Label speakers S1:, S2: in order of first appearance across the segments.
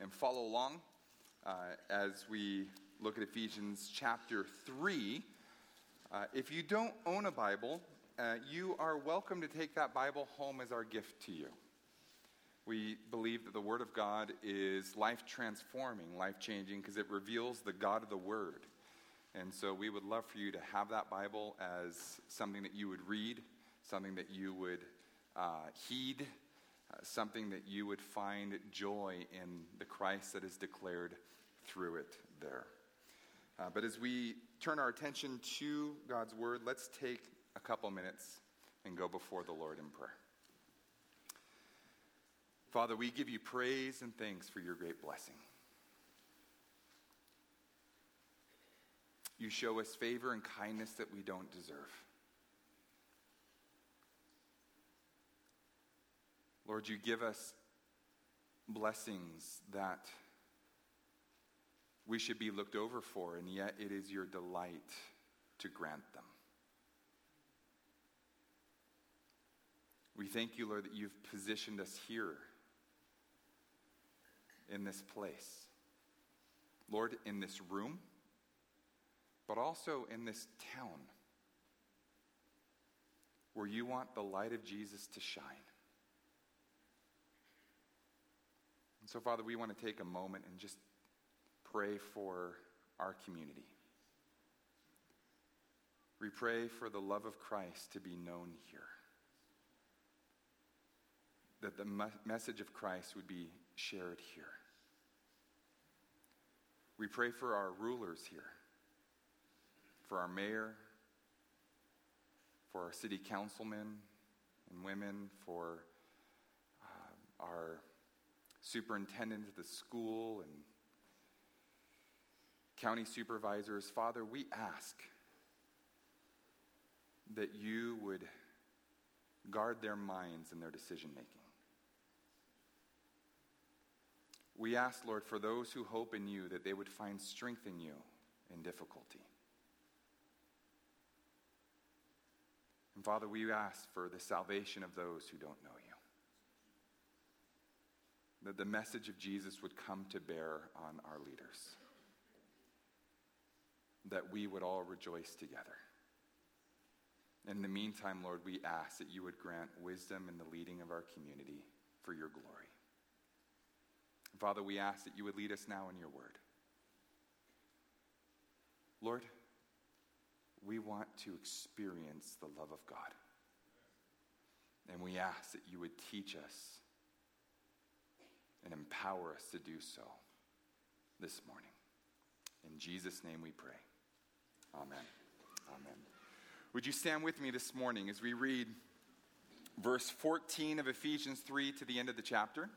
S1: and follow along as we look at Ephesians chapter 3. If you don't own a Bible, you are welcome to take that Bible home as our gift to you. We believe that the Word of God is life-transforming, life-changing, because it reveals the God of the Word. And so we would love for you to have that Bible as something that you would read, something that you would heed, something that you would find joy in the Christ that is declared through it there. But as we turn our attention to God's Word, let's take a couple minutes and go before the Lord in prayer. Father, we give you praise and thanks for your great blessing. You show us favor and kindness that we don't deserve. Lord, you give us blessings that we should be looked over for, and yet it is your delight to grant them. We thank you, Lord, that you've positioned us here in this place. Lord, in this room, but also in this town where you want the light of Jesus to shine. And so, Father, we want to take a moment and just pray for our community. We pray for the love of Christ to be known here. That the message of Christ would be shared here. We pray for our rulers here, for our mayor, for our city councilmen and women, for our superintendent of the school and county supervisors. Father, we ask that you would guard their minds and their decision making. We ask, Lord, for those who hope in you, that they would find strength in you in difficulty. And Father, we ask for the salvation of those who don't know you. That the message of Jesus would come to bear on our leaders. That we would all rejoice together. In the meantime, Lord, we ask that you would grant wisdom in the leading of our community for your glory. Father, we ask that you would lead us now in your word. Lord, we want to experience the love of God. And we ask that you would teach us and empower us to do so this morning. In Jesus' name we pray. Amen. Amen. Would you stand with me this morning as we read verse 14 of Ephesians 3 to the end of the chapter?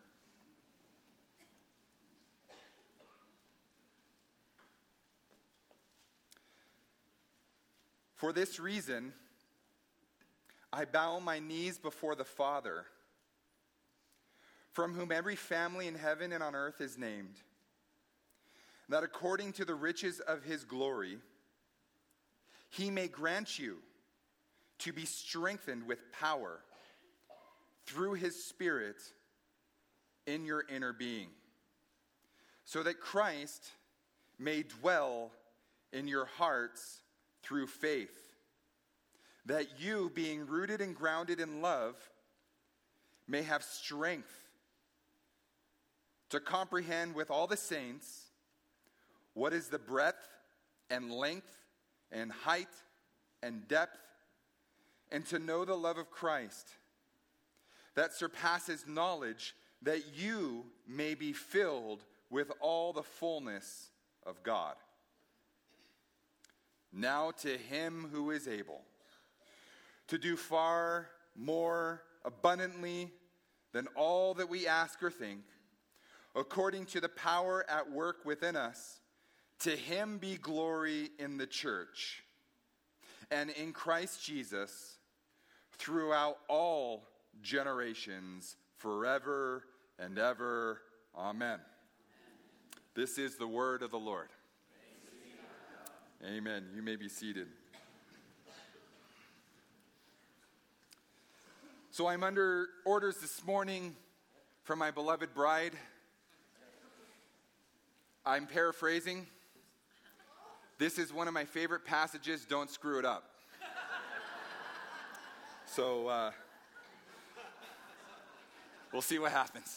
S1: For this reason, I bow my knees before the Father, from whom every family in heaven and on earth is named, that according to the riches of his glory, he may grant you to be strengthened with power through his Spirit in your inner being, so that Christ may dwell in your hearts through faith, that you, being rooted and grounded in love, may have strength to comprehend with all the saints what is the breadth and length and height and depth, and to know the love of Christ that surpasses knowledge, that you may be filled with all the fullness of God. Now to him who is able to do far more abundantly than all that we ask or think, according to the power at work within us, to him be glory in the church and in Christ Jesus throughout all generations, forever and ever. Amen. This is the word of the Lord. Amen. You may be seated. So I'm under orders this morning from my beloved bride I'm paraphrasing. This is one of my favorite passages. Don't screw it up. So, we'll see what happens.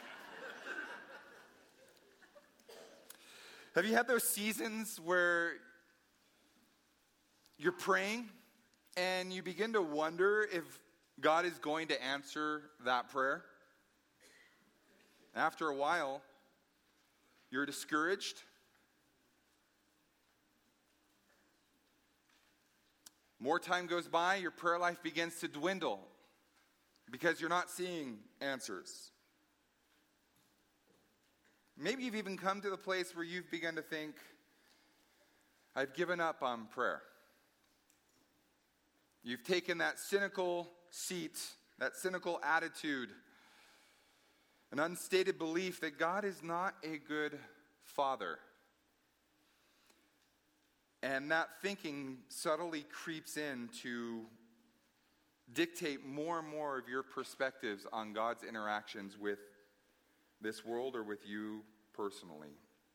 S1: Have you had those seasons where you're praying and you begin to wonder if God is going to answer that prayer? After a while, you're discouraged. More time goes by, your prayer life begins to dwindle because you're not seeing answers. Maybe you've even come to the place where you've begun to think, I've given up on prayer. You've taken that cynical seat, that cynical attitude, an unstated belief that God is not a good father. And that thinking subtly creeps in to dictate more and more of your perspectives on God's interactions with this world or with you personally.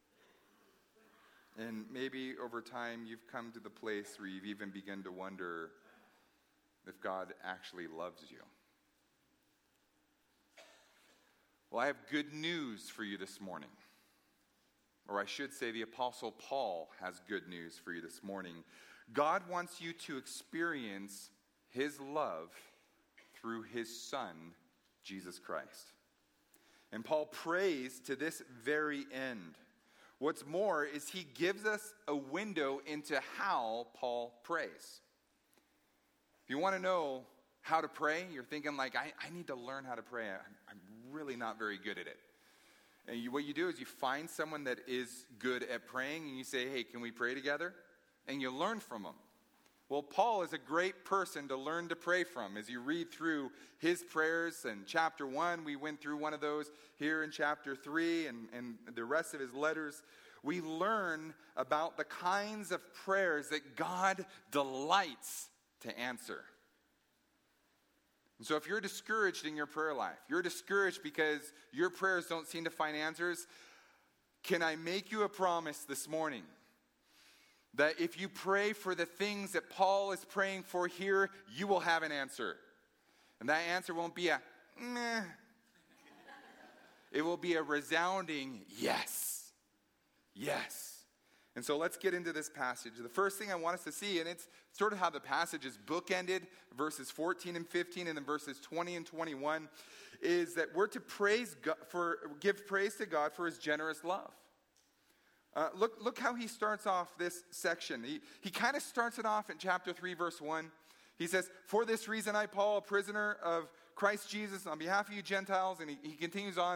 S1: And maybe over time you've come to the place where you've even begun to wonder if God actually loves you. Well, I have good news for you this morning. Or I should say, the Apostle Paul has good news for you this morning. God wants you to experience his love through his Son, Jesus Christ. And Paul prays to this very end. What's more is he gives us a window into how Paul prays. If you want to know how to pray, you're thinking like, I need to learn how to pray. I'm really not very good at it. And what you do is you find someone that is good at praying and you say, hey, can we pray together? And you learn from them. Well, Paul is a great person to learn to pray from. As you read through his prayers in chapter 1, we went through one of those here in chapter 3 and the rest of his letters. We learn about the kinds of prayers that God delights to answer. And so if you're discouraged in your prayer life, you're discouraged because your prayers don't seem to find answers, can I make you a promise this morning that if you pray for the things that Paul is praying for here, you will have an answer. And that answer won't be a meh. It will be a resounding yes. Yes. And so let's get into this passage. The first thing I want us to see, and it's sort of how the passage is bookended, verses 14 and 15, and then verses 20 and 21, is that we're to give praise to God for his generous love. Look how he starts off this section. He kind of starts it off in chapter 3, verse 1. He says, for this reason I, Paul, a prisoner of Christ Jesus, on behalf of you Gentiles, and he continues on.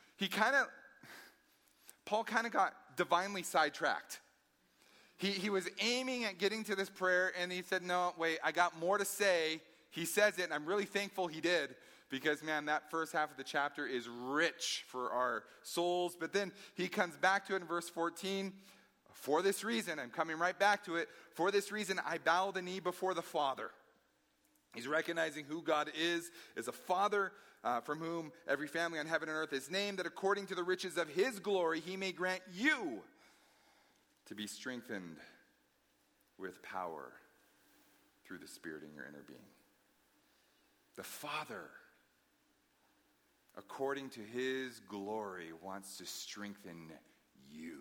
S1: Paul kind of got divinely sidetracked. He was aiming at getting to this prayer, and he said, no, wait, I got more to say. He says it, and I'm really thankful he did, because, man, that first half of the chapter is rich for our souls. But then he comes back to it in verse 14. For this reason, I'm coming right back to it, for this reason I bow the knee before the Father. He's recognizing who God is as a Father, from whom every family on heaven and earth is named, that according to the riches of his glory he may grant you to be strengthened with power through the Spirit in your inner being. The Father, according to his glory, wants to strengthen you.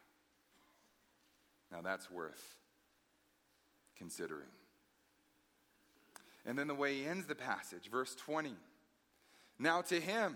S1: Now that's worth considering. And then the way he ends the passage, verse 20. Now to him.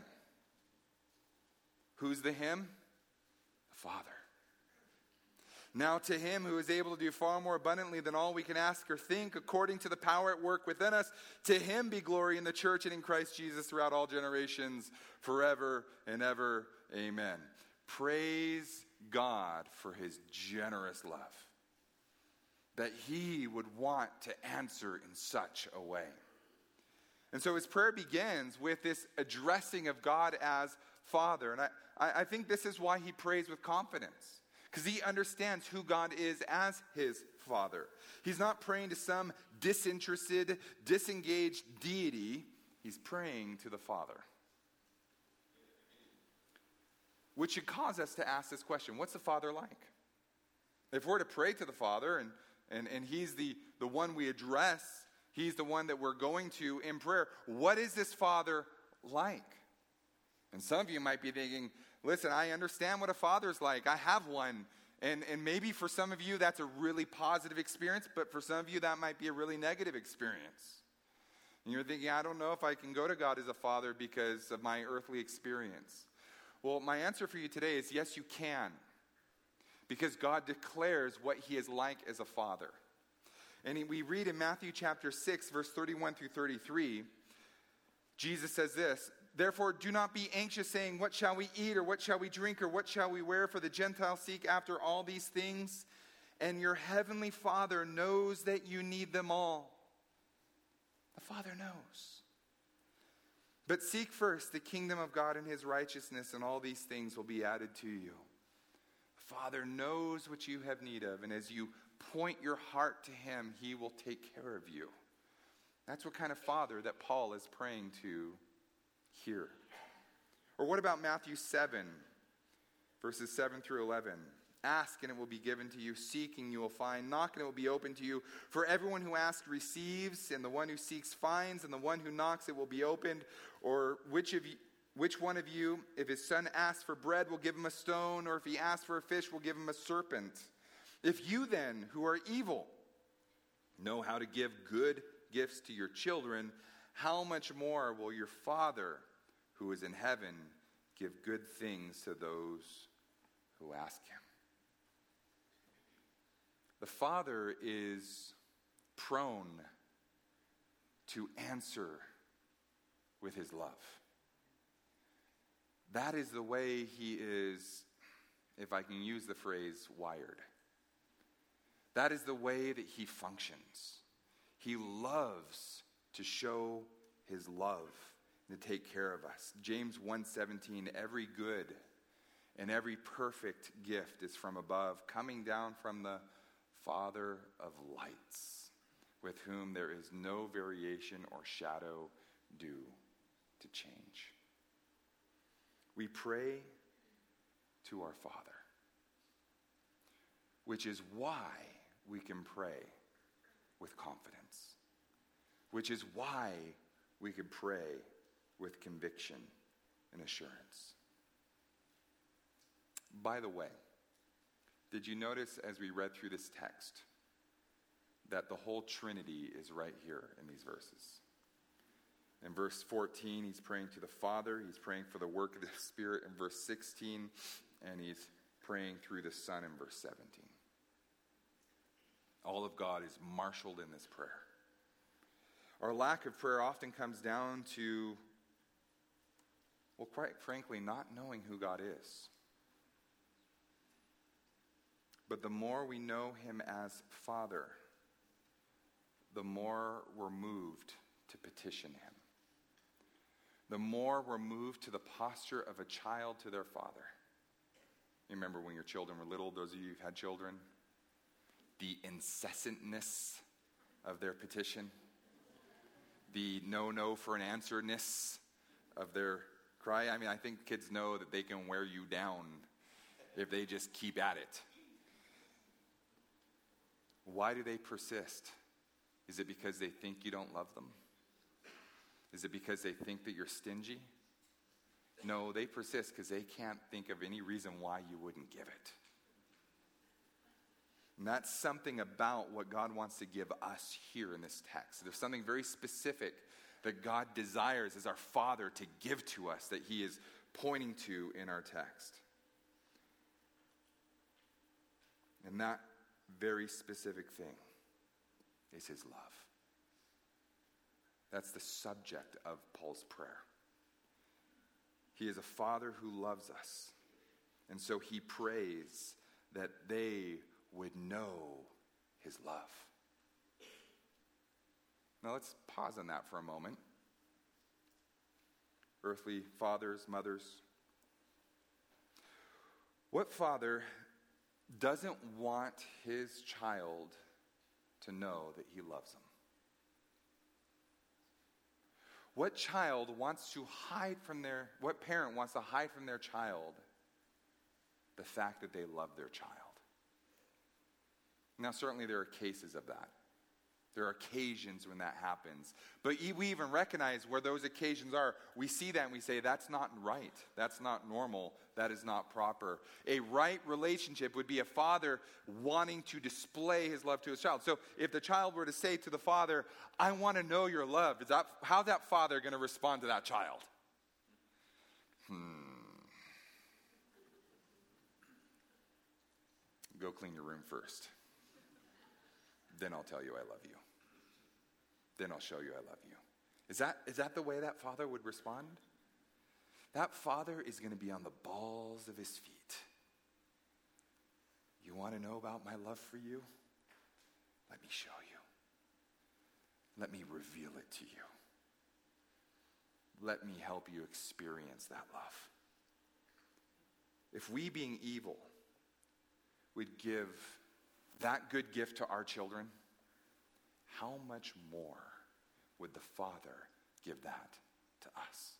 S1: Who's the him? The Father. Now to him who is able to do far more abundantly than all we can ask or think, according to the power at work within us, to him be glory in the church and in Christ Jesus throughout all generations, forever and ever. Amen. Praise God for his generous love, that he would want to answer in such a way. And so his prayer begins with this addressing of God as Father. And I think this is why he prays with confidence, because he understands who God is as his Father. He's not praying to some disinterested, disengaged deity. He's praying to the Father. which should cause us to ask this question: what's the Father like? If we're to pray to the Father and He's the one we address, He's the one that we're going to in prayer, what is this Father like? And some of you might be thinking, listen, I understand what a father's like. I have one. And maybe for some of you that's a really positive experience, but for some of you that might be a really negative experience. And you're thinking, I don't know if I can go to God as a father because of my earthly experience. Well, my answer for you today is yes, you can. Because God declares what He is like as a father. And we read in Matthew chapter 6, verse 31 through 33, Jesus says this: "Therefore do not be anxious, saying, what shall we eat, or what shall we drink, or what shall we wear? For the Gentiles seek after all these things, and your heavenly Father knows that you need them all." The Father knows. "But seek first the kingdom of God and His righteousness, and all these things will be added to you." The Father knows what you have need of, and as you point your heart to Him, He will take care of you. That's what kind of Father that Paul is praying to here. Or what about Matthew 7, verses 7 through 11? "Ask and it will be given to you. Seek and you will find. Knock and it will be opened to you. For everyone who asks receives, and the one who seeks finds, and the one who knocks it will be opened. Or which one of you, if his son asks for bread, will give him a stone? Or if he asks for a fish, will give him a serpent? If you then, who are evil, know how to give good gifts to your children, how much more will your Father who is in heaven give good things to those who ask Him?" The Father is prone to answer with His love. That is the way He is, if I can use the phrase, wired. That is the way that He functions. He loves to show His love and to take care of us. James 1:17, "Every good and every perfect gift is from above, coming down from the Father of lights, with whom there is no variation or shadow due to change." We pray to our Father, which is why we can pray with confidence, which is why we could pray with conviction and assurance. By the way, did you notice as we read through this text that the whole Trinity is right here in these verses? In verse 14, he's praying to the Father. He's praying for the work of the Spirit in verse 16. And he's praying through the Son in verse 17. All of God is marshaled in this prayer. Our lack of prayer often comes down to, well, quite frankly, not knowing who God is. But the more we know Him as Father, the more we're moved to petition Him. The more we're moved to the posture of a child to their father. You remember when your children were little, those of you who've had children? The incessantness of their petition. The no for an answer-ness of their cry. I mean, I think kids know that they can wear you down if they just keep at it. Why do they persist? Is it because they think you don't love them? Is it because they think that you're stingy? No, they persist because they can't think of any reason why you wouldn't give it. And that's something about what God wants to give us here in this text. There's something very specific that God desires as our Father to give to us that He is pointing to in our text. And that very specific thing is His love. That's the subject of Paul's prayer. He is a Father who loves us. And so he prays that they would know His love. Now let's pause on that for a moment. Earthly fathers, mothers. What father doesn't want his child to know that he loves them? What parent wants to hide from their child the fact that they love their child. Now, certainly there are cases of that. There are occasions when that happens. But we even recognize where those occasions are. We see that and we say, that's not right. That's not normal. That is not proper. A right relationship would be a father wanting to display his love to his child. So if the child were to say to the father, I want to know your love, how's that father going to respond to that child? Go clean your room first. Then I'll tell you I love you. Then I'll show you I love you. Is that the way that father would respond? That father is going to be on the balls of his feet. You want to know about my love for you? Let me show you. Let me reveal it to you. Let me help you experience that love. If we, being evil, would give that good gift to our children, how much more would the Father give that to us?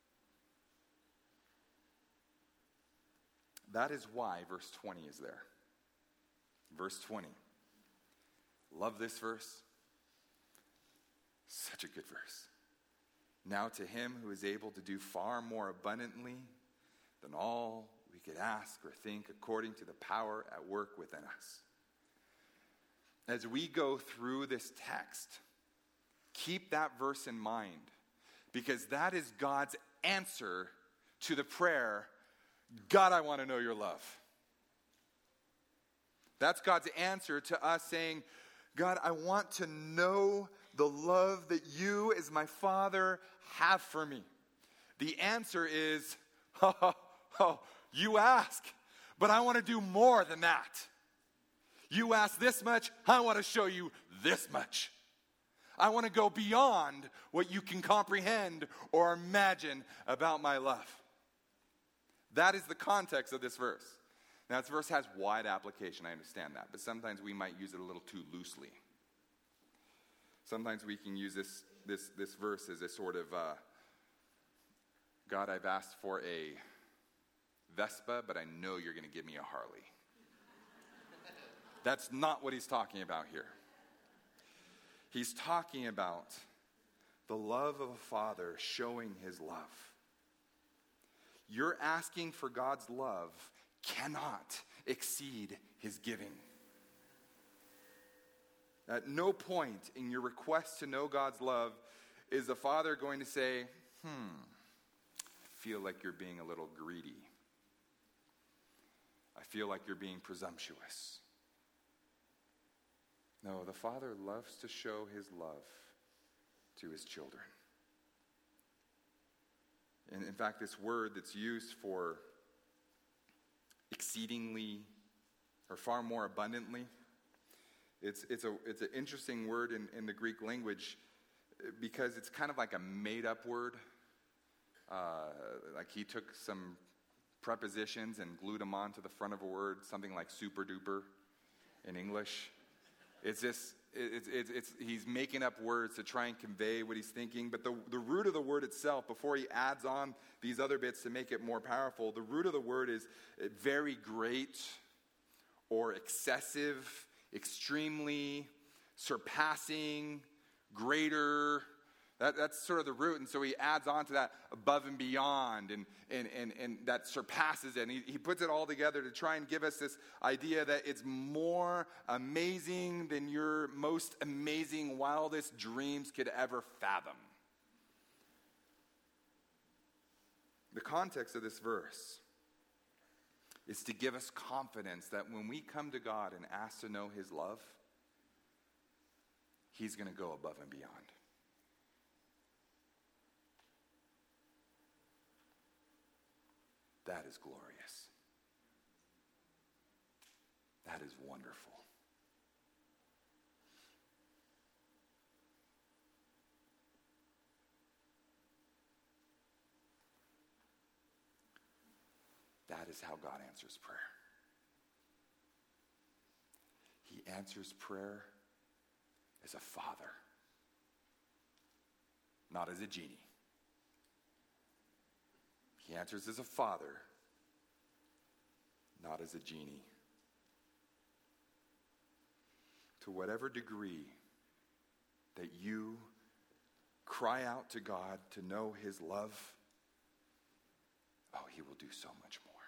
S1: That is why verse 20 is there. Verse 20. Love this verse. Such a good verse. Now to him who is able to do far more abundantly than all we could ask or think, according to the power at work within us. As we go through this text, keep that verse in mind, because that is God's answer to the prayer, God, I want to know your love. That's God's answer to us saying, God, I want to know the love that you as my Father have for me. The answer is, you ask, but I want to do more than that. You ask this much, I want to show you this much. I want to go beyond what you can comprehend or imagine about my love. That is the context of this verse. Now, this verse has wide application, I understand that, but sometimes we might use it a little too loosely. Sometimes we can use this verse as a sort of, God, I've asked for a Vespa, but I know you're going to give me a Harley. That's not what he's talking about here. He's talking about the love of a father showing his love. Your asking for God's love cannot exceed his giving. At no point in your request to know God's love is the father going to say, I feel like you're being a little greedy. I feel like you're being presumptuous. No, the Father loves to show his love to his children. And in fact, this word that's used for exceedingly or far more abundantly, it's an interesting word in the Greek language because it's kind of like a made-up word. Like he took some prepositions and glued them onto the front of a word, something like super duper in English. He's making up words to try and convey what he's thinking. But the root of the word itself, before he adds on these other bits to make it more powerful, the root of the word is very great or excessive, extremely, surpassing, greater. That's sort of the root. And so he adds on to that above and beyond and that surpasses it. And he puts it all together to try and give us this idea that it's more amazing than your most amazing, wildest dreams could ever fathom. The context of this verse is to give us confidence that when we come to God and ask to know his love, he's going to go above and beyond. That is glorious. That is wonderful. That is how God answers prayer. He answers prayer as a father, not as a genie. He answers as a father, not as a genie. To whatever degree that you cry out to God to know his love, oh, he will do so much more.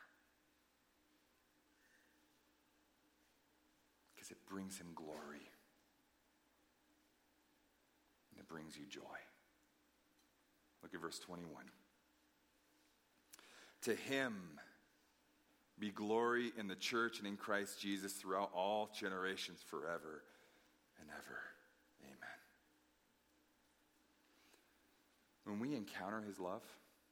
S1: Because it brings him glory. And it brings you joy. Look at verse 21. To him be glory in the church and in Christ Jesus throughout all generations forever and ever. Amen. When we encounter his love,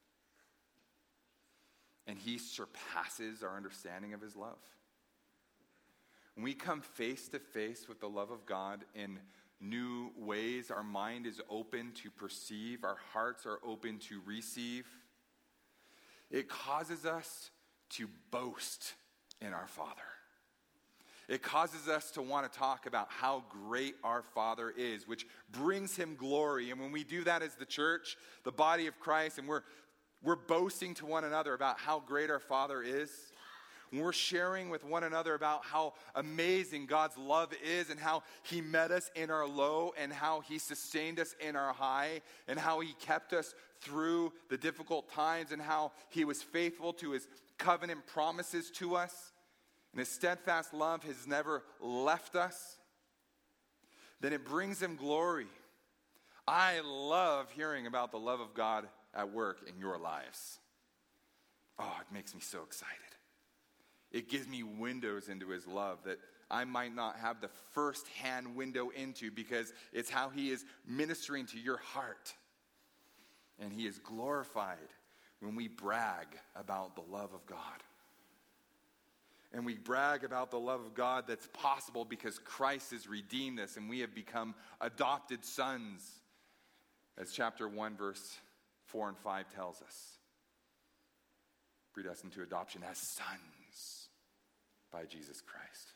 S1: and he surpasses our understanding of his love, when we come face to face with the love of God in new ways, our mind is open to perceive, our hearts are open to receive, it causes us to boast in our Father. It causes us to want to talk about how great our Father is, which brings him glory. And when we do that as the church, the body of Christ, and we're boasting to one another about how great our Father is, when we're sharing with one another about how amazing God's love is and how he met us in our low and how he sustained us in our high and how he kept us through the difficult times and how he was faithful to his covenant promises to us and his steadfast love has never left us, then it brings him glory. I love hearing about the love of God at work in your lives. Oh, it makes me so excited. It gives me windows into his love that I might not have the first-hand window into because it's how he is ministering to your heart. And he is glorified when we brag about the love of God. And we brag about the love of God that's possible because Christ has redeemed us and we have become adopted sons, as chapter 1, verse 4 and 5 tells us. Predestined to adoption as sons by Jesus Christ.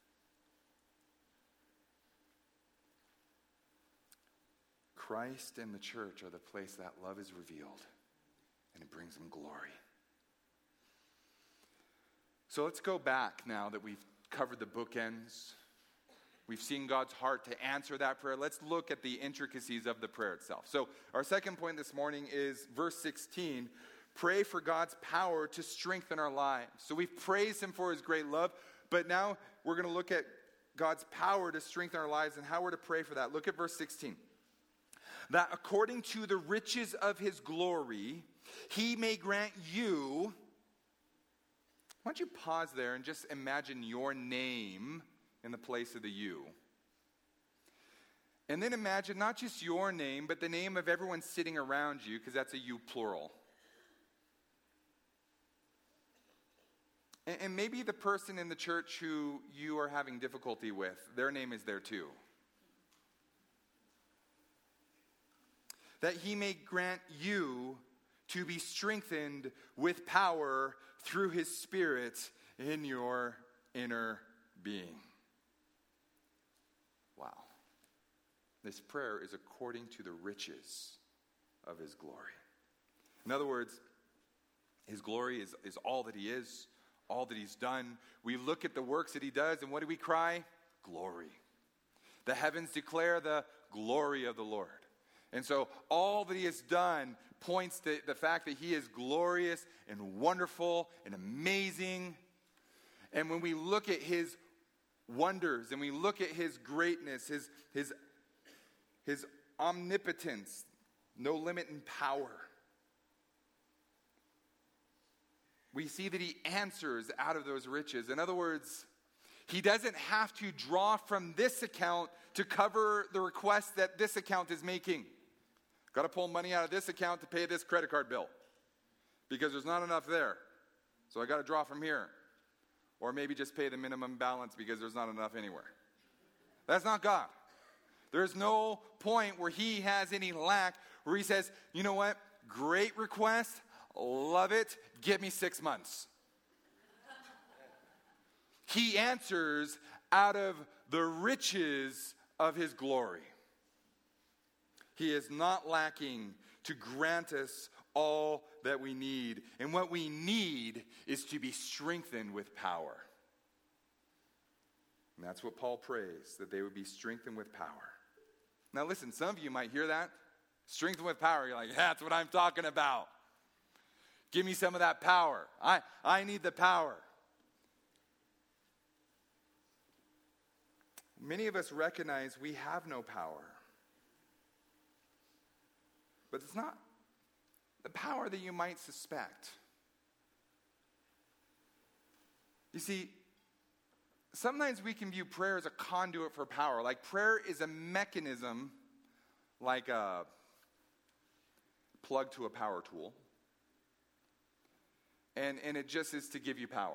S1: Christ and the church are the place that love is revealed, and it brings him glory. So let's go back now that we've covered the bookends. We've seen God's heart to answer that prayer. Let's look at the intricacies of the prayer itself. So our second point this morning is verse 16. Pray for God's power to strengthen our lives. So we've praised him for his great love, but now we're going to look at God's power to strengthen our lives and how we're to pray for that. Look at verse 16. That according to the riches of his glory, he may grant you. Why don't you pause there and just imagine your name in the place of the you. And then imagine not just your name, but the name of everyone sitting around you, because that's a you plural. And maybe the person in the church who you are having difficulty with, their name is there too. That he may grant you to be strengthened with power through his Spirit in your inner being. Wow. This prayer is according to the riches of his glory. In other words, his glory is all that he is, all that he's done. We look at the works that he does, and what do we cry? Glory. The heavens declare the glory of the Lord. And so all that he has done points to the fact that he is glorious and wonderful and amazing. And when we look at his wonders and we look at his greatness, his omnipotence, no limit in power, we see that he answers out of those riches. In other words, he doesn't have to draw from this account to cover the request that this account is making. Got to pull money out of this account to pay this credit card bill because there's not enough there. So I got to draw from here. Or maybe just pay the minimum balance because there's not enough anywhere. That's not God. There's no point where he has any lack, where he says, you know what? Great request. Love it. Give me 6 months. He answers out of the riches of his glory. He is not lacking to grant us all that we need. And what we need is to be strengthened with power. And that's what Paul prays, that they would be strengthened with power. Now listen, some of you might hear that. Strengthened with power. You're like, that's what I'm talking about. Give me some of that power. I need the power. Many of us recognize we have no power. But it's not the power that you might suspect. You see, sometimes we can view prayer as a conduit for power. Like prayer is a mechanism, like a plug to a power tool. And it just is to give you power.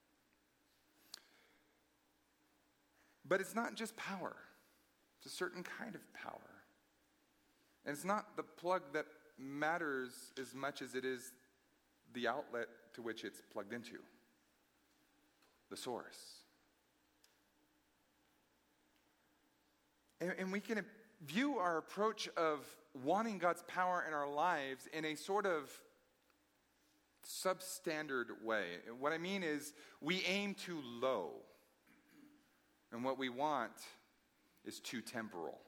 S1: But it's not just power. It's a certain kind of power. And it's not the plug that matters as much as it is the outlet to which it's plugged into. The source. And we can view our approach of wanting God's power in our lives in a sort of substandard way. What I mean is we aim too low. And what we want is too temporal.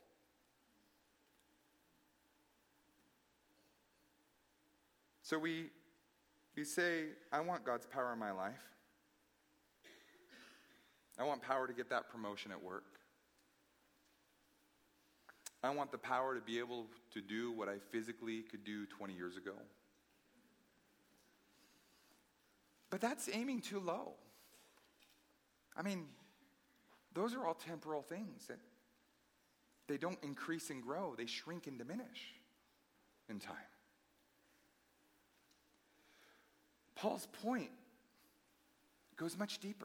S1: So we say, I want God's power in my life. I want power to get that promotion at work. I want the power to be able to do what I physically could do 20 years ago. But that's aiming too low. I mean, those are all temporal things. That they don't increase and grow. They shrink and diminish in time. Paul's point goes much deeper.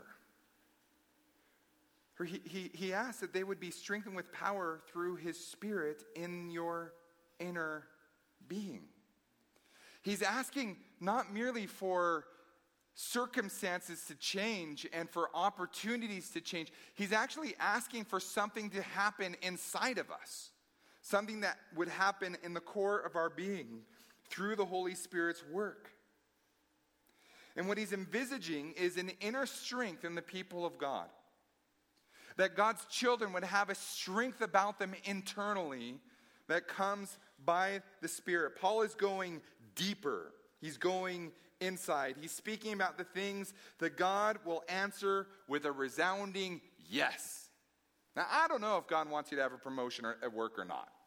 S1: He asks that they would be strengthened with power through his Spirit in your inner being. He's asking not merely for circumstances to change and for opportunities to change. He's actually asking for something to happen inside of us. Something that would happen in the core of our being through the Holy Spirit's work. And what he's envisaging is an inner strength in the people of God. That God's children would have a strength about them internally that comes by the Spirit. Paul is going deeper. He's going inside. He's speaking about the things that God will answer with a resounding yes. Now, I don't know if God wants you to have a promotion at work or not.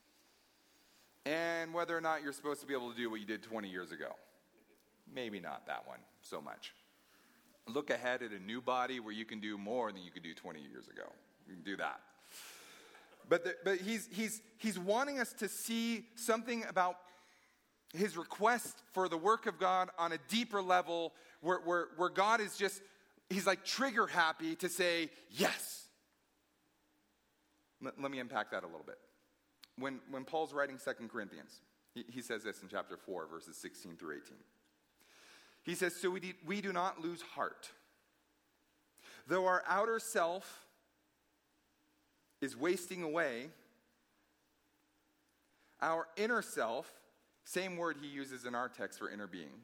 S1: And whether or not you're supposed to be able to do what you did 20 years ago. Maybe not that one so much. Look ahead at a new body where you can do more than you could do 20 years ago. You can do that. But he's wanting us to see something about his request for the work of God on a deeper level where God is just, he's like trigger happy to say yes. Let me unpack that a little bit. When Paul's writing 2 Corinthians, he says this in chapter 4, verses 16 through 18. He says, so we do not lose heart. Though our outer self is wasting away, our inner self, same word he uses in our text for inner being,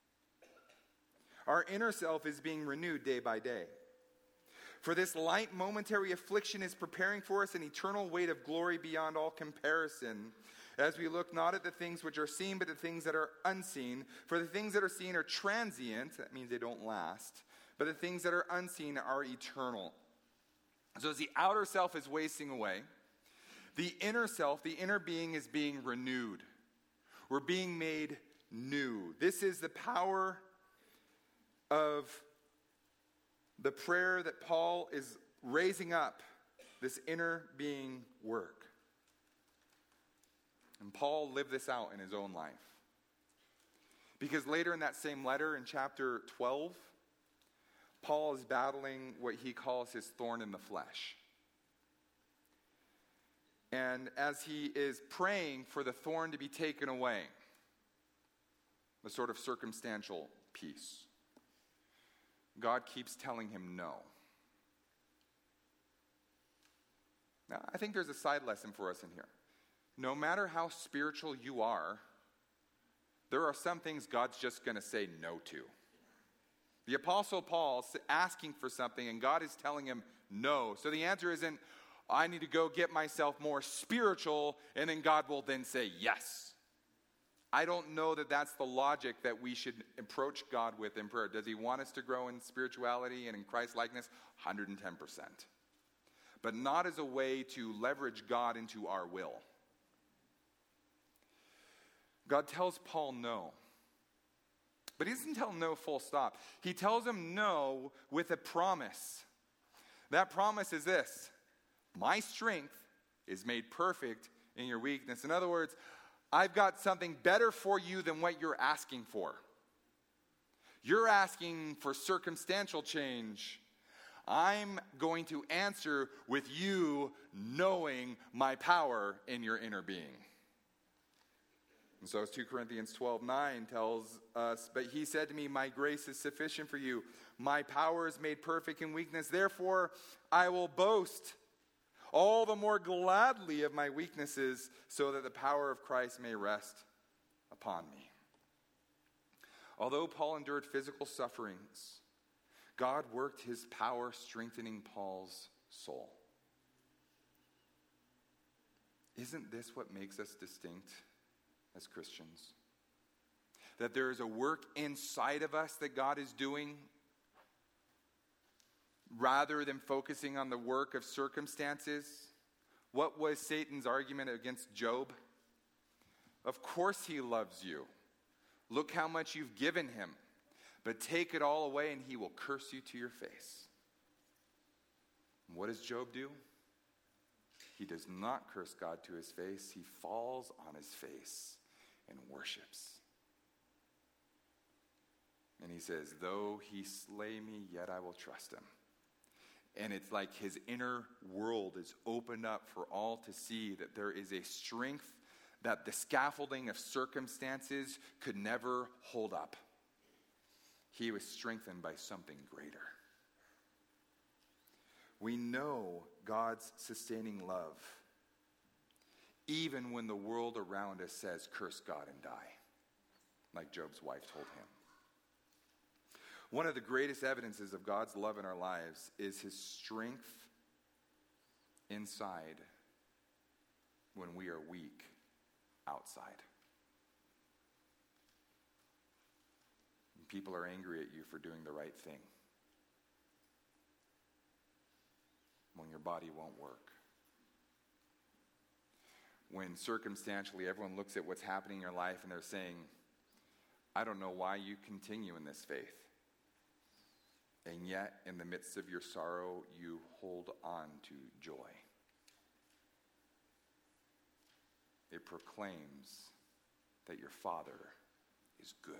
S1: our inner self is being renewed day by day. For this light momentary affliction is preparing for us an eternal weight of glory beyond all comparison, as we look not at the things which are seen, but the things that are unseen. For the things that are seen are transient, that means they don't last, but the things that are unseen are eternal. So as the outer self is wasting away, the inner self, the inner being is being renewed. We're being made new. This is the power of the prayer that Paul is raising up, this inner being work. And Paul lived this out in his own life. Because later in that same letter, in chapter 12, Paul is battling what he calls his thorn in the flesh. And as he is praying for the thorn to be taken away, the sort of circumstantial piece, God keeps telling him no. Now, I think there's a side lesson for us in here. No matter how spiritual you are, there are some things God's just going to say no to. The Apostle Paul's asking for something, and God is telling him no. So the answer isn't, I need to go get myself more spiritual, and then God will then say yes. I don't know that that's the logic that we should approach God with in prayer. Does he want us to grow in spirituality and in Christ-likeness? 110%. But not as a way to leverage God into our will. God tells Paul no. But he doesn't tell him no full stop. He tells him no with a promise. That promise is this: my strength is made perfect in your weakness. In other words, I've got something better for you than what you're asking for. You're asking for circumstantial change. I'm going to answer with you knowing my power in your inner being. And so as 2 Corinthians 12:9 tells us, but he said to me, my grace is sufficient for you. My power is made perfect in weakness. Therefore, I will boast all the more gladly of my weaknesses, so that the power of Christ may rest upon me. Although Paul endured physical sufferings, God worked his power strengthening Paul's soul. Isn't this what makes us distinct as Christians? That there is a work inside of us that God is doing, rather than focusing on the work of circumstances. What was Satan's argument against Job? Of course he loves you. Look how much you've given him. But take it all away and he will curse you to your face. And what does Job do? He does not curse God to his face. He falls on his face and worships. And he says, though he slay me, yet I will trust him. And it's like his inner world is opened up for all to see that there is a strength that the scaffolding of circumstances could never hold up. He was strengthened by something greater. We know God's sustaining love, even when the world around us says, curse God and die, like Job's wife told him. One of the greatest evidences of God's love in our lives is his strength inside when we are weak outside. And people are angry at you for doing the right thing when your body won't work. When circumstantially everyone looks at what's happening in your life and they're saying, I don't know why you continue in this faith. And yet, in the midst of your sorrow, you hold on to joy. It proclaims that your Father is good.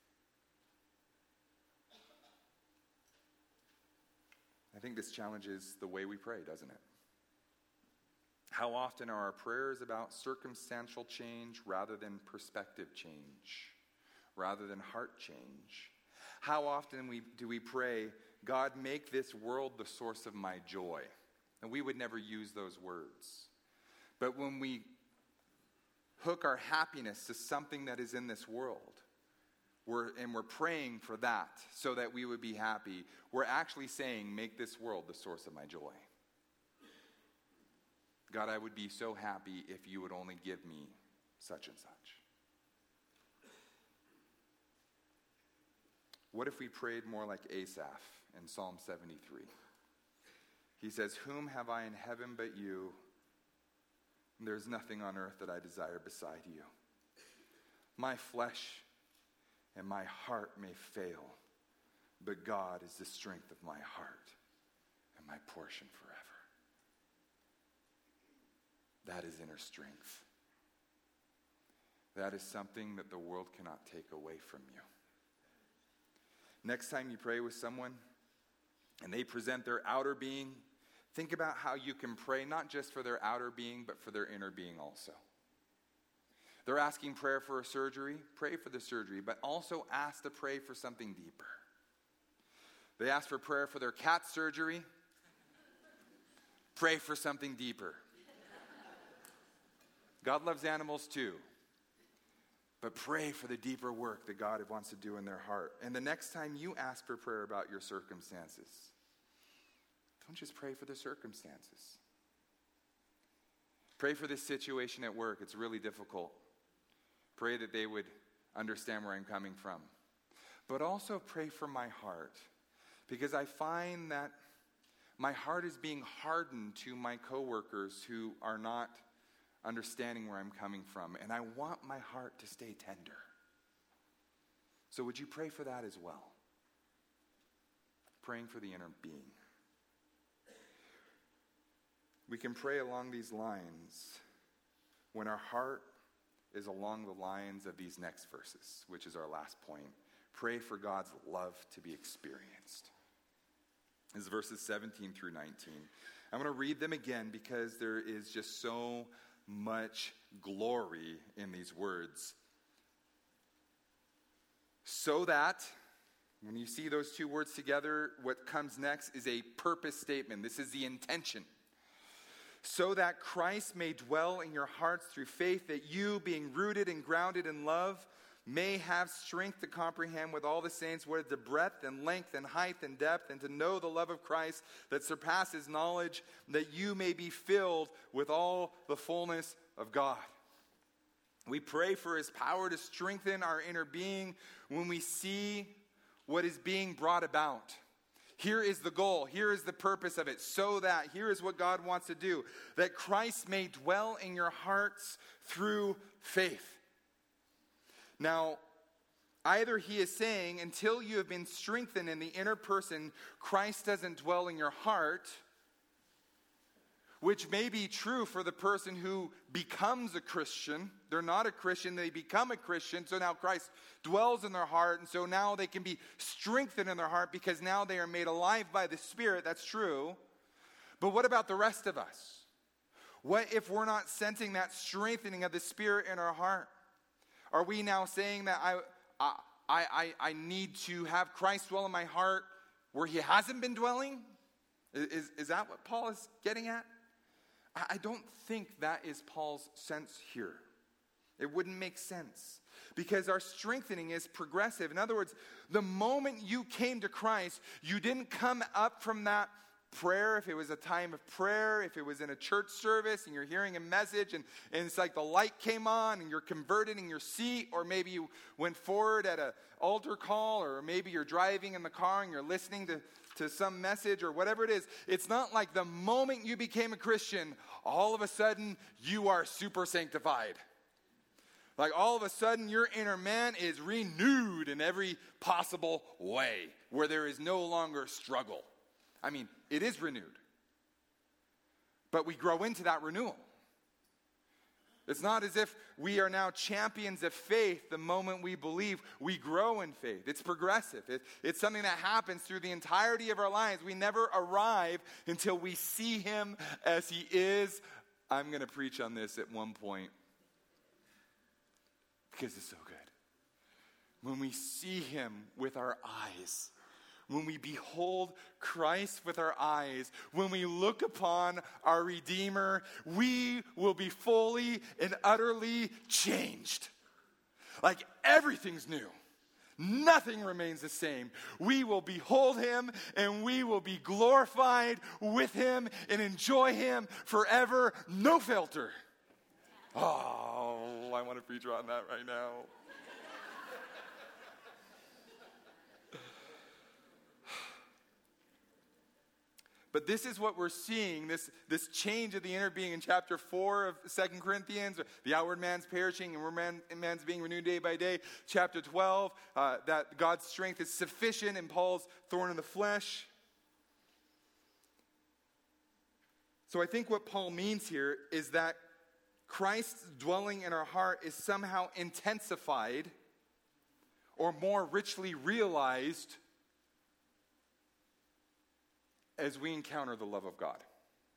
S1: I think this challenges the way we pray, doesn't it? How often are our prayers about circumstantial change rather than perspective change, rather than heart change? How often do we pray, God, make this world the source of my joy? And we would never use those words. But when we hook our happiness to something that is in this world, we're praying for that so that we would be happy, we're actually saying, make this world the source of my joy. God, I would be so happy if you would only give me such and such. What if we prayed more like Asaph in Psalm 73? He says, whom have I in heaven but you? There's nothing on earth that I desire beside you. My flesh and my heart may fail, but God is the strength of my heart and my portion forever. That is inner strength. That is something that the world cannot take away from you. Next time you pray with someone and they present their outer being, think about how you can pray not just for their outer being, but for their inner being also. They're asking prayer for a surgery, pray for the surgery, but also ask to pray for something deeper. They ask for prayer for their cat surgery, pray for something deeper. God loves animals too, but pray for the deeper work that God wants to do in their heart. And the next time you ask for prayer about your circumstances, don't just pray for the circumstances. Pray for this situation at work. It's really difficult. Pray that they would understand where I'm coming from. But also pray for my heart, because I find that my heart is being hardened to my coworkers who are not understanding where I'm coming from, and I want my heart to stay tender. So would you pray for that as well? Praying for the inner being. We can pray along these lines when our heart is along the lines of these next verses, which is our last point. Pray for God's love to be experienced. This is verses 17 through 19. I'm going to read them again because there is just so much glory in these words. So that, when you see those two words together, what comes next is a purpose statement. This is the intention. So that Christ may dwell in your hearts through faith, that you, being rooted and grounded in love, may have strength to comprehend with all the saints what is the breadth and length and height and depth, and to know the love of Christ that surpasses knowledge, that you may be filled with all the fullness of God. We pray for his power to strengthen our inner being when we see what is being brought about. Here is the goal. Here is the purpose of it. So that, here is what God wants to do. That Christ may dwell in your hearts through faith. Now, either he is saying, until you have been strengthened in the inner person, Christ doesn't dwell in your heart, which may be true for the person who becomes a Christian. They're not a Christian, they become a Christian, so now Christ dwells in their heart, and so now they can be strengthened in their heart because now they are made alive by the Spirit. That's true. But what about the rest of us? What if we're not sensing that strengthening of the Spirit in our heart? Are we now saying that I need to have Christ dwell in my heart where he hasn't been dwelling? Is that what Paul is getting at? I don't think that is Paul's sense here. It wouldn't make sense. Because our strengthening is progressive. In other words, the moment you came to Christ, you didn't come up from that prayer, if it was a time of prayer, if it was in a church service and you're hearing a message and it's like the light came on and you're converted in your seat, or maybe you went forward at an altar call, or maybe you're driving in the car and you're listening to some message or whatever it is. It's not like the moment you became a Christian, all of a sudden you are super sanctified. Like all of a sudden your inner man is renewed in every possible way where there is no longer struggle. I mean, it is renewed. But we grow into that renewal. It's not as if we are now champions of faith the moment we believe. We grow in faith. It's progressive. It's something that happens through the entirety of our lives. We never arrive until we see him as he is. I'm going to preach on this at one point because it's so good. When we see him with our eyes, when we behold Christ with our eyes, when we look upon our Redeemer, we will be fully and utterly changed. Like everything's new. Nothing remains the same. We will behold him and we will be glorified with him and enjoy him forever, no filter. Oh, I want to preach on that right now. But this is what we're seeing, this change of the inner being in chapter 4 of 2 Corinthians. The outward man's perishing and man's being renewed day by day. Chapter 12, that God's strength is sufficient in Paul's thorn in the flesh. So I think what Paul means here is that Christ's dwelling in our heart is somehow intensified or more richly realized as we encounter the love of God.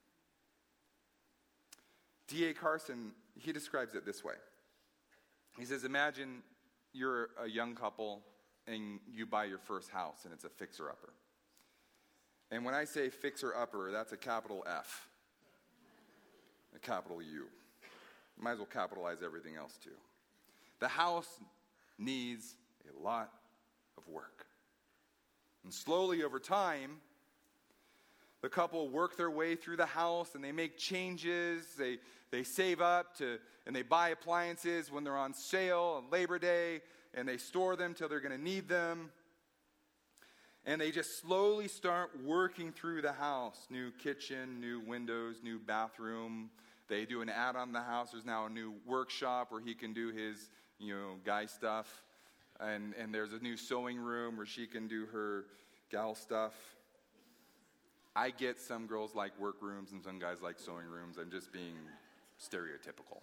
S1: D.A. Carson, he describes it this way. He says, imagine you're a young couple and you buy your first house and it's a fixer-upper. And when I say fixer-upper, that's a capital F, a capital U. Might as well capitalize everything else too. The house needs a lot of work. And slowly over time, the couple work their way through the house and they make changes. They save up and they buy appliances when they're on sale on Labor Day, and they store them till they're going to need them. And they just slowly start working through the house. New kitchen, new windows, new bathroom. They do an add on the house. There's now a new workshop where he can do his, guy stuff. And there's a new sewing room where she can do her gal stuff. I get some girls like work rooms and some guys like sewing rooms. I'm just being stereotypical.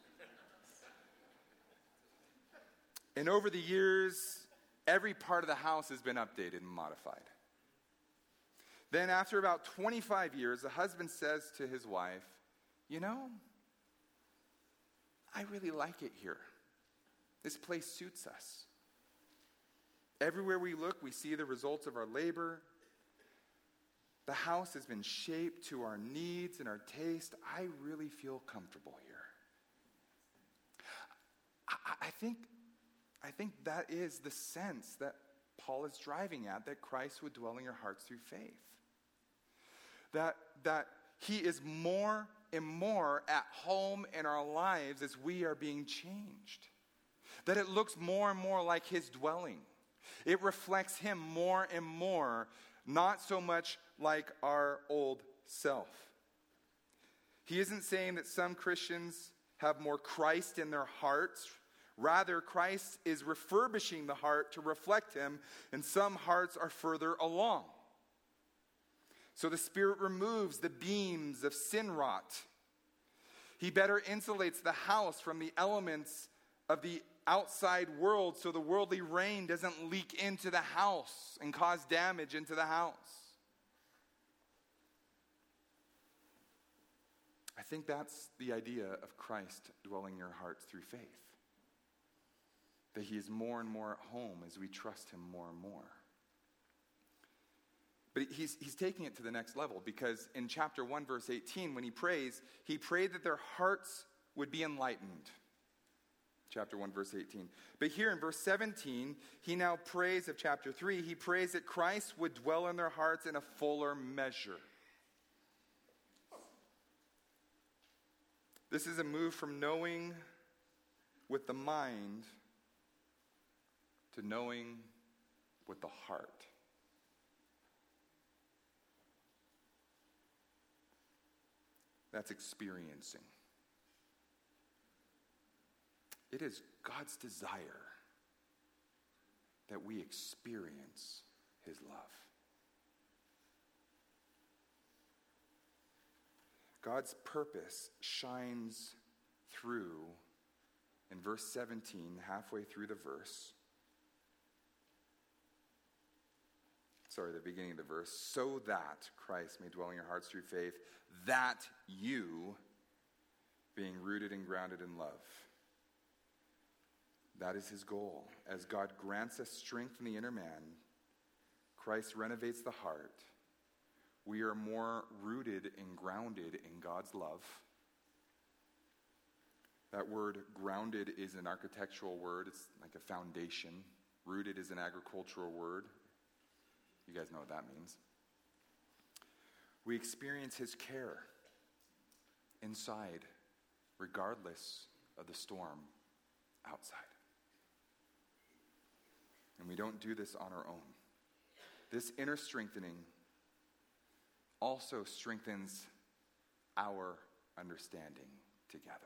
S1: And over the years, every part of the house has been updated and modified. Then after about 25 years, the husband says to his wife, I really like it here. This place suits us. Everywhere we look, we see the results of our labor. The house has been shaped to our needs and our taste. I really feel comfortable here. I think that is the sense that Paul is driving at, that Christ would dwell in your hearts through faith. That he is more and more at home in our lives as we are being changed. That it looks more and more like his dwelling. It reflects him more and more, not so much like our old self. He isn't saying that some Christians have more Christ in their hearts. Rather, Christ is refurbishing the heart to reflect him, and some hearts are further along. So the Spirit removes the beams of sin rot. He better insulates the house from the elements of the outside world so the worldly rain doesn't leak into the house and cause damage into the house. I think that's the idea of Christ dwelling in your hearts through faith. That he is more and more at home as we trust him more and more. But he's taking it to the next level, because in chapter 1, verse 18, when he prayed that their hearts would be enlightened. Chapter 1, verse 18. But here in verse 17, he now prays of chapter 3, he prays that Christ would dwell in their hearts in a fuller measure. This is a move from knowing with the mind to knowing with the heart. That's experiencing. It is God's desire that we experience his love. God's purpose shines through in verse 17, halfway through the verse. The beginning of the verse. So that Christ may dwell in your hearts through faith, that you, being rooted and grounded in love. That is his goal. As God grants us strength in the inner man, Christ renovates the heart. We are more rooted and grounded in God's love. That word grounded is an architectural word. It's like a foundation. Rooted is an agricultural word. You guys know what that means. We experience his care inside, regardless of the storm outside. And we don't do this on our own. This inner strengthening also strengthens our understanding together.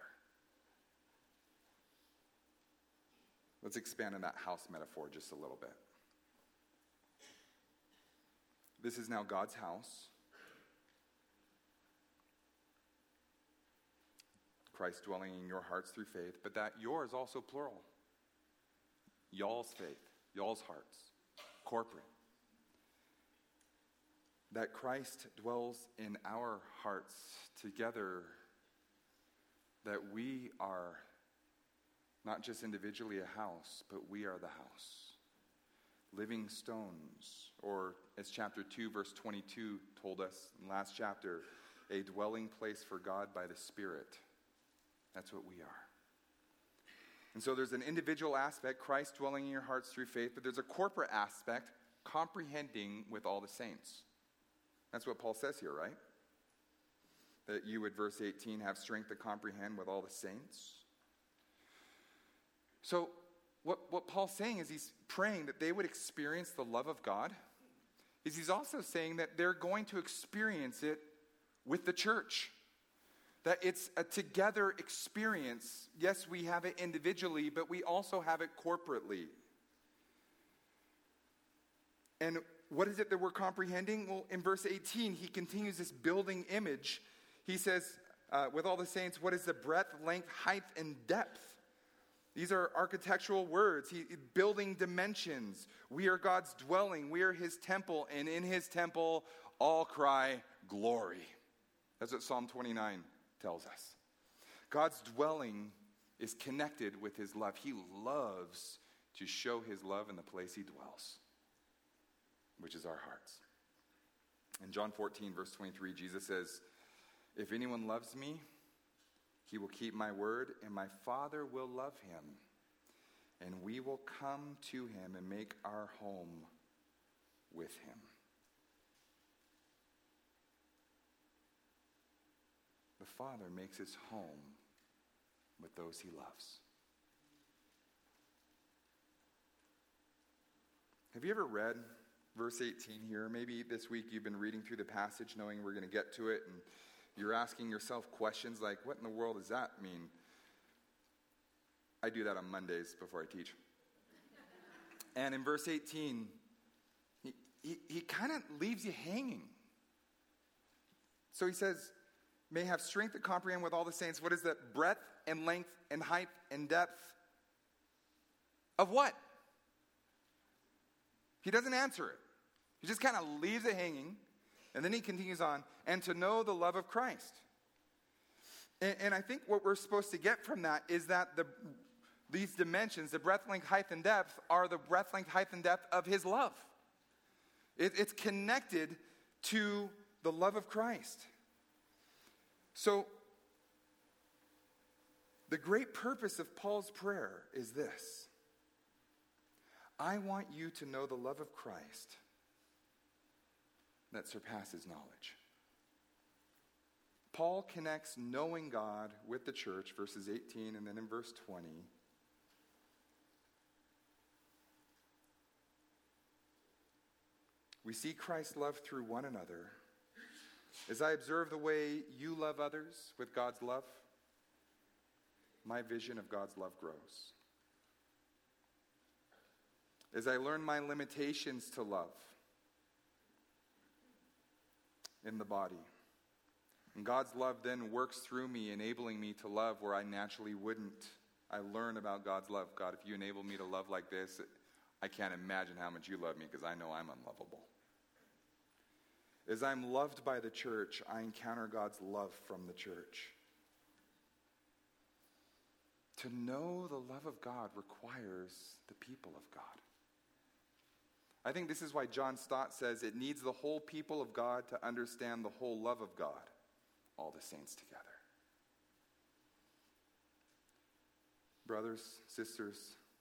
S1: Let's expand on that house metaphor just a little bit. This is now God's house. Christ dwelling in your hearts through faith, but that yours also plural. Y'all's faith, y'all's hearts, corporate. That Christ dwells in our hearts together, that we are not just individually a house, but we are the house. Living stones, or as chapter 2, verse 22 told us in last chapter, a dwelling place for God by the Spirit. That's what we are. And so there's an individual aspect, Christ dwelling in your hearts through faith, but there's a corporate aspect, comprehending with all the saints. That's what Paul says here, right? That you would, verse 18, have strength to comprehend with all the saints. So what Paul's saying is he's praying that they would experience the love of God. He's also saying that they're going to experience it with the church. That it's a together experience. Yes, we have it individually, but we also have it corporately. And what is it that we're comprehending? Well, in verse 18, he continues this building image. He says, with all the saints, what is the breadth, length, height, and depth? These are architectural words, building dimensions. We are God's dwelling. We are his temple. And in his temple, all cry, glory. That's what Psalm 29 tells us. God's dwelling is connected with his love. He loves to show his love in the place he dwells, which is our hearts. In John 14, verse 23, Jesus says, if anyone loves me, he will keep my word, and my Father will love him, and we will come to him and make our home with him. The Father makes his home with those he loves. Have you ever read verse 18 here? Maybe this week you've been reading through the passage knowing we're going to get to it, and you're asking yourself questions like, what in the world does that mean? I do that on Mondays before I teach. And in verse 18, he kind of leaves you hanging. So he says, may have strength to comprehend with all the saints. What is the breadth and length and height and depth of what? He doesn't answer it. He just kind of leaves it hanging. And then he continues on, and to know the love of Christ. And I think what we're supposed to get from that is that these dimensions, the breadth, length, height, and depth, are the breadth, length, height, and depth of his love. It's connected to the love of Christ. So, the great purpose of Paul's prayer is this. I want you to know the love of Christ that surpasses knowledge. Paul connects knowing God with the church, verses 18, and then in verse 20. We see Christ's love through one another. As I observe the way you love others with God's love, my vision of God's love grows. As I learn my limitations to love in the body, and God's love then works through me, enabling me to love where I naturally wouldn't. I learn about God's love. God, if you enable me to love like this, I can't imagine how much you love me because I know I'm unlovable. As I'm loved by the church, I encounter God's love from the church. To know the love of God requires the people of God. I think this is why John Stott says it needs the whole people of God to understand the whole love of God, all the saints together. Brothers, sisters,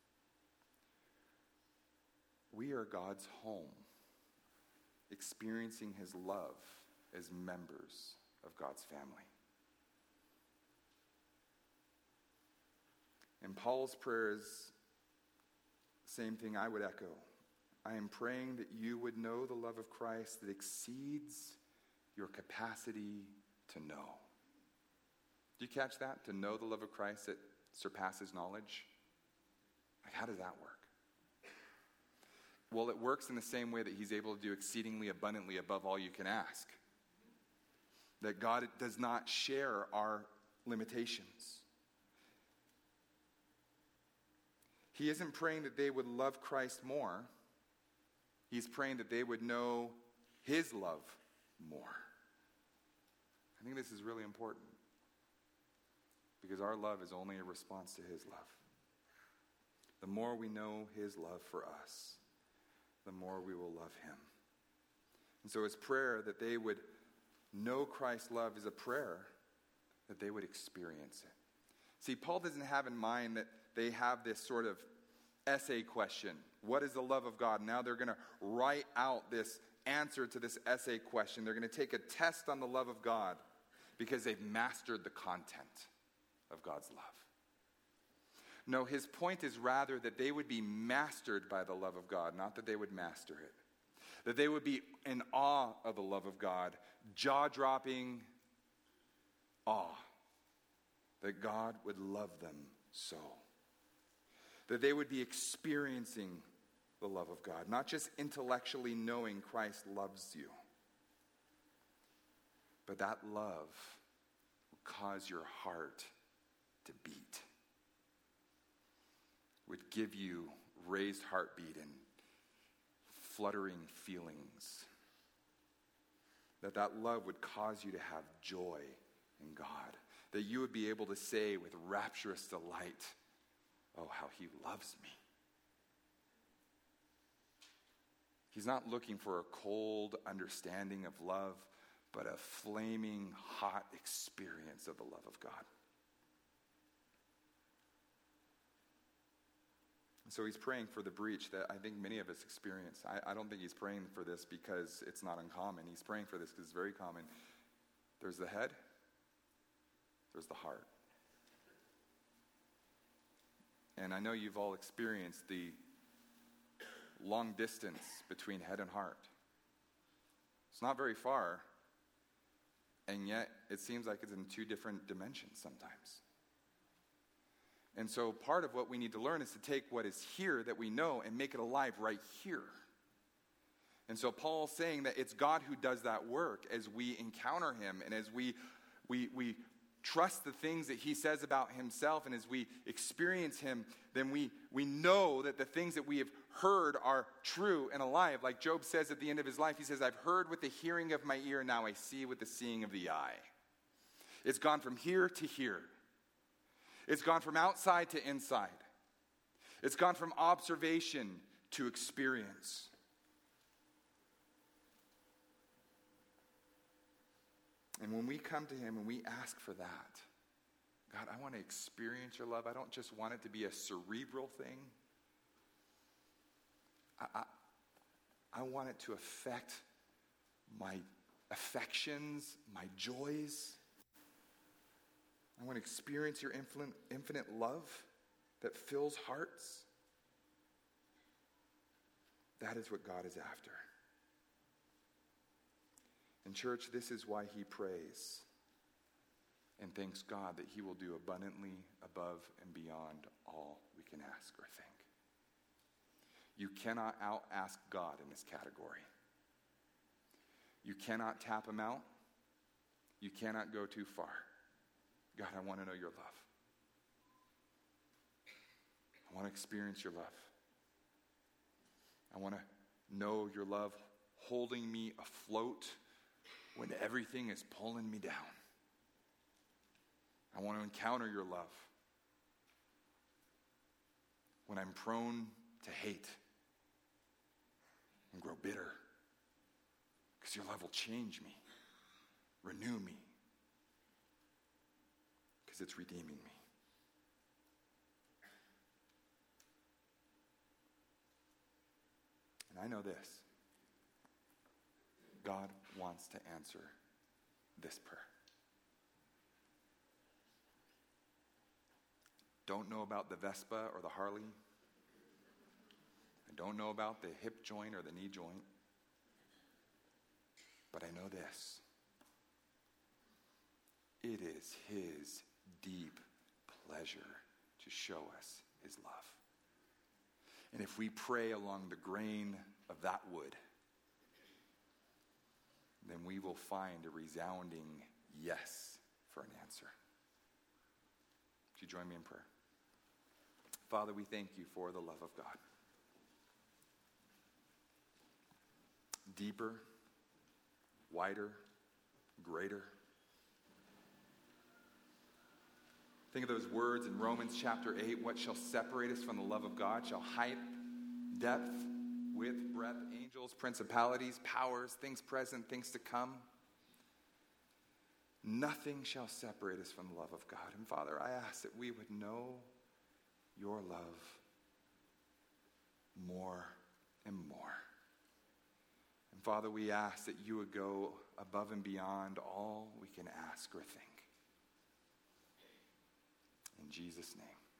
S1: we are God's home, experiencing his love as members of God's family. And Paul's prayer is the same thing I would echo. I am praying that you would know the love of Christ that exceeds your capacity to know. Do you catch that? To know the love of Christ that surpasses knowledge? Like, how does that work? Well, it works in the same way that he's able to do exceedingly abundantly above all you can ask. That God does not share our limitations. He isn't praying that they would love Christ more. He's praying that they would know his love more. I think this is really important because our love is only a response to his love. The more we know his love for us, the more we will love him. And so his prayer that they would know Christ's love is a prayer that they would experience it. See, Paul doesn't have in mind that they have this sort of essay question. What is the love of God? Now they're going to write out this answer to this essay question. They're going to take a test on the love of God because they've mastered the content of God's love. No, his point is rather that they would be mastered by the love of God, not that they would master it. That they would be in awe of the love of God, jaw-dropping awe. That God would love them so. That they would be experiencing the love of God, not just intellectually knowing Christ loves you. But that love will cause your heart to beat. Would give you raised heartbeat and fluttering feelings. That love would cause you to have joy in God. That you would be able to say with rapturous delight, oh, how he loves me. He's not looking for a cold understanding of love, but a flaming hot experience of the love of God. So he's praying for the breach that I think many of us experience. I don't think he's praying for this because it's not uncommon. He's praying for this because it's very common. There's the head. There's the heart. And I know you've all experienced the long distance between head and heart. It's not very far, and yet it seems like it's in two different dimensions sometimes. And so part of what we need to learn is to take what is here that we know and make it alive right here. And so Paul's saying that it's God who does that work as we encounter him and as we trust the things that he says about himself, and as we experience him, then we know that the things that we have heard are true and alive. Like Job says at the end of his life, he says, I've heard with the hearing of my ear, now I see with the seeing of the eye. It's gone from here to here. It's gone from outside to inside. It's gone from observation to experience. And when we come to him and we ask for that, God, I want to experience your love. I don't just want it to be a cerebral thing. I want it to affect my affections, my joys. I want to experience your infinite love that fills hearts. That is what God is after. And church, this is why he prays and thanks God that he will do abundantly above and beyond all we can ask or think. You cannot out-ask God in this category. You cannot tap him out. You cannot go too far. God, I want to know your love. I want to experience your love. I want to know your love holding me afloat when everything is pulling me down. I want to encounter your love when I'm prone to hate and grow bitter, because your love will change me, renew me, because it's redeeming me. And I know this. God wants to answer this prayer. Don't know about the Vespa or the Harley. I don't know about the hip joint or the knee joint. But I know this. It is his deep pleasure to show us his love. And if we pray along the grain of that wood, then we will find a resounding yes for an answer. Would you join me in prayer? Father, we thank you for the love of God. Deeper, wider, greater. Think of those words in Romans chapter 8. What shall separate us from the love of God? Shall height, depth, width, breadth, angels, principalities, powers, things present, things to come. nothing shall separate us from the love of God. And Father, I ask that we would know your love more and more. And Father, we ask that you would go above and beyond all we can ask or think. In Jesus' name.